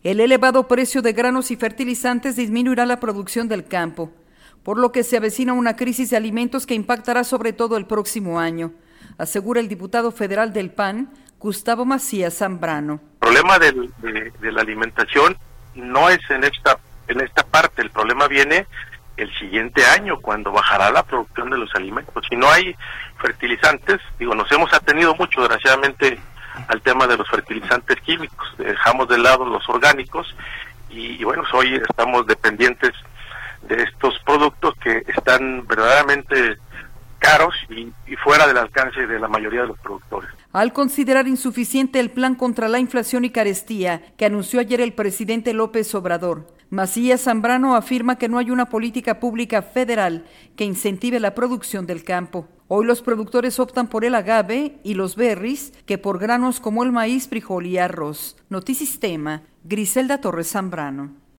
El elevado precio de granos y fertilizantes disminuirá la producción del campo, por lo que se avecina una crisis de alimentos que impactará sobre todo el próximo año, asegura el diputado federal del PAN, Gustavo Macías Zambrano. El problema de la alimentación no es en esta parte, el problema viene el siguiente año, cuando bajará la producción de los alimentos. Si no hay fertilizantes, nos hemos atenido mucho, desgraciadamente, al tema de los fertilizantes químicos, dejamos de lado los orgánicos y hoy estamos dependientes de estos productos que están verdaderamente caros y fuera del alcance de la mayoría de los productores. Al considerar insuficiente el plan contra la inflación y carestía que anunció ayer el presidente López Obrador, Macías Zambrano afirma que no hay una política pública federal que incentive la producción del campo. Hoy los productores optan por el agave y los berries que por granos como el maíz, frijol y arroz. Notisistema, Griselda Torres Zambrano.